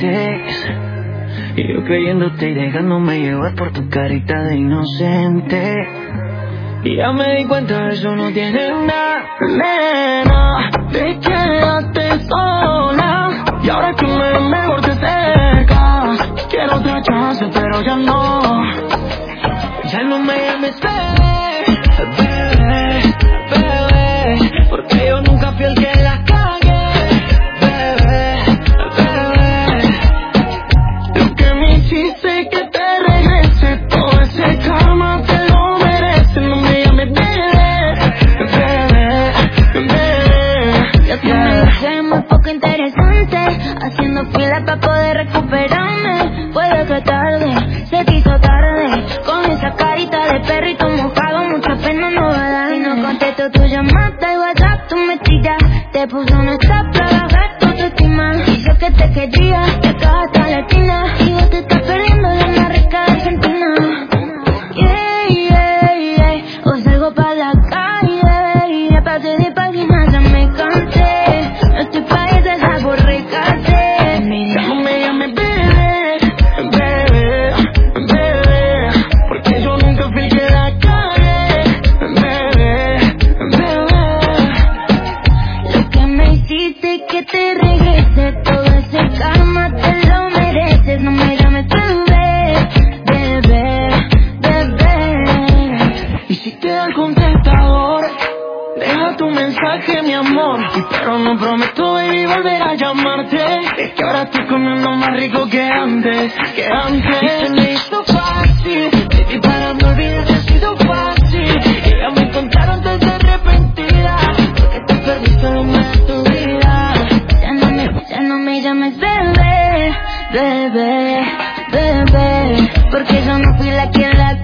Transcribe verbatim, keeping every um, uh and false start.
mientes. Y yo creyéndote y dejándome llevar por tu carita de inocente. Y ya me di cuenta, eso no tiene nada. Nena, te quedaste sola. Y ahora que me ves mejor te acercas. Quiero otra chance, pero ya no. Ya no me llames bebé, bebé, bebé. Porque yo nunca fui el que la cagué. Bebé, bebé. Lo que me hiciste que te regrese. Todo ese karma te lo mereces. No me llames bebé, bebé, bebé. Lo que me dice es muy poco interesante. Haciendo fila para poder recuperarme. Puede que tarde, se te hizo tarde. Con esa carita de perrito mojado, mucha pena no va a dar. Si no contesto tu llamada y WhatsApp, tú me tiras. Te puso un stop para bajar tu autoestima. Dice que te quería, te cagas hasta la esquina. Y vos te estás perdiendo de una rica de Argentina. Yeah, yeah, yeah. O salgo pa' la calle. Ya pasé de páginas, ya me cansé. No estoy pa' esas aborrecarte. Ya no me llames bebé, bebé, bebé. Porque yo nunca fui el que la cagué. Bebé, bebé. Lo que me hiciste y que te regrese. Todo ese karma te lo mereces. No me llames bebé, bebé, bebé. Y si te da el contestador, deja tu mensaje, mi amor. Y pero no prometo, baby, volver a llamarte. Es que ahora estoy comiendo más rico que antes, que antes. Y se me hizo fácil, baby, para no olvidarte ha sido fácil. Y ya me contaron antes de arrepentida, porque te perdiste lo más de tu vida. Ya no me, ya no me llames bebé, bebé, bebé. Porque yo no fui la que la